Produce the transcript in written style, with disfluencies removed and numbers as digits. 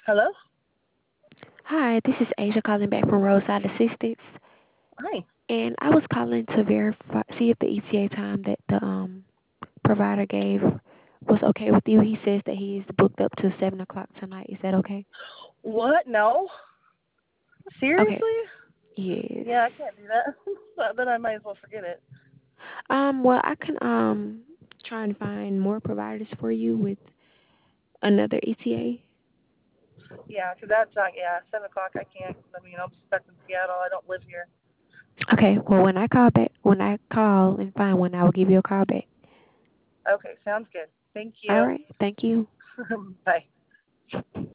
Hello? Hi, this is Asia calling back from Roadside Assistance, Hi. and I was calling to verify, see if the ETA time that the provider gave was okay with you. He says that he's booked up to 7 o'clock tonight. Is that okay? What? No? Okay. Seriously? Yes. Yeah, I can't do that. Then I might as well forget it. Well, I can try and find more providers for you with another ETA. Yeah, 'cause that's not, yeah, 7 o'clock I can't. I mean, I'm stuck in Seattle. I don't live here. Okay. Well, when I call and find one, I will give you a call back. Okay, sounds good. Thank All you. right. Thank you. Bye.